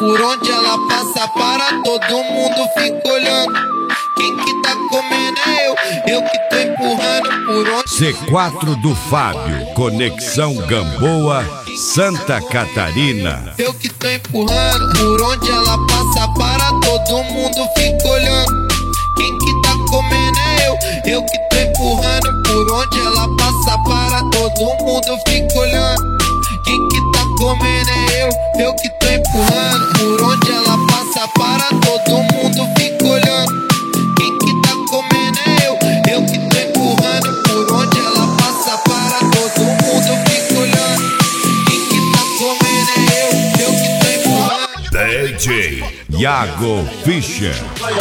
Por onde ela passa para todo mundo fica olhando. Quem que tá comendo é eu que tô empurrando. Por onde C4 do Fábio, Conexão Gamboa, Santa Catarina. eu que tô empurrando. Por onde ela passa para todo mundo fica olhando. Quem que tá comendo é eu que tô empurrando. Por onde ela passa para todo mundo fica olhando. Quem que tá comendo é eu que tô empurrando. Por onde ela passa para todo mundo fica olhando. Quem que tá comendo é eu que tô empurrando. Por onde ela passa para todo mundo fica olhando. Quem que tá comendo é eu que tô empurrando. DJ Iago Fischer.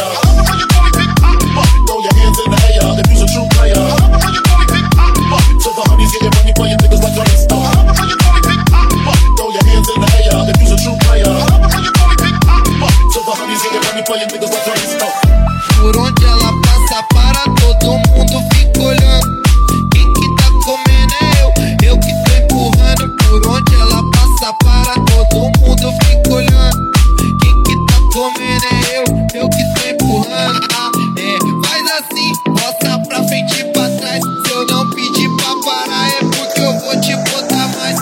Throw your hands in the air if you's a true player. To the honeys, get your money for your niggas like a star. Throw your hands in the air if you's a true player. To the honeys, get your money for your niggas like a star. Por onde ela passa para todo mundo fica olhando. Quem que tá comendo é eu que tô empurrando. Por onde ela passa para todo mundo fica olhando. Quem que tá comendo é eu que tô empurrando. Faz assim, mostra pra frente e pra trás. Se eu não pedir pra parar é porque eu vou te botar mais.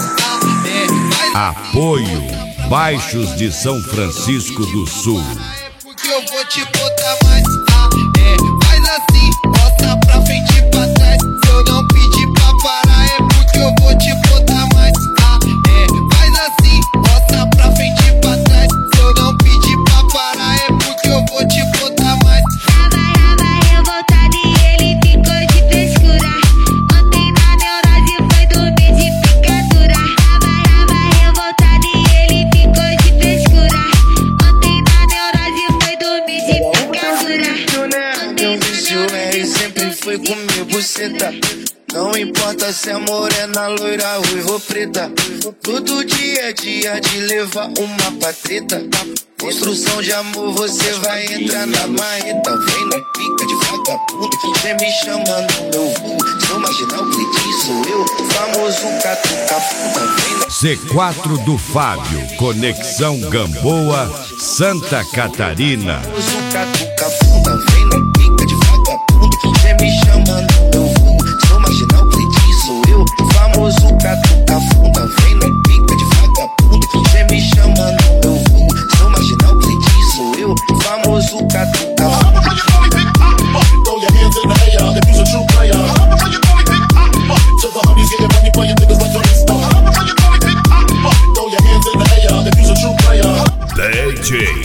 Apoio Baixos de São Francisco do Sul. É porque eu vou te botar mais. Faz assim, mostra pra frente e pra trás. Se eu não pedir pra parar é porque eu vou te botar mais. Faz assim, mostra pra frente e pra trás. Se eu não pedir pra parar é porque eu vou te botar mais. Tava revoltado e ele ficou de frescura. Ontem na neurose foi dormir de picadura. Tava revoltado e ele ficou de frescura. Ontem na neurose foi dormir de picadura. Meu vício é e sempre foi comer buceta. Não importa se é morena, loira, ruiva ou preta. Todo dia é dia de levar uma patreta. Construção de amor, você vai entrar na marreta. Vem no pica de vagabundo que vem me chamando no meu vulgo. Seu marginal Cleitinho sou eu, famoso catuca puta. Vem no C4 do Fábio, Conexão Gamboa, Santa Catarina. famoso catuca puta. Vem no pica de vagabundo que vem me chamando no meu vulgo. Seu marginal Cleitinho sou eu, famoso catuca puta. Vem no pica de vagabundo que vem me chamando no meu vulgo. Seu marginal Cleitinho sou eu, famoso catuca puta. Throw your hands in the air if you's a true player. To the honeys, get your money for your niggas like a star. Throw your hands in the air if you's a true player. DJ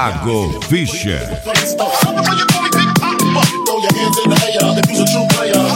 Iago Fischer. Throw your hands in the air if you's a true player.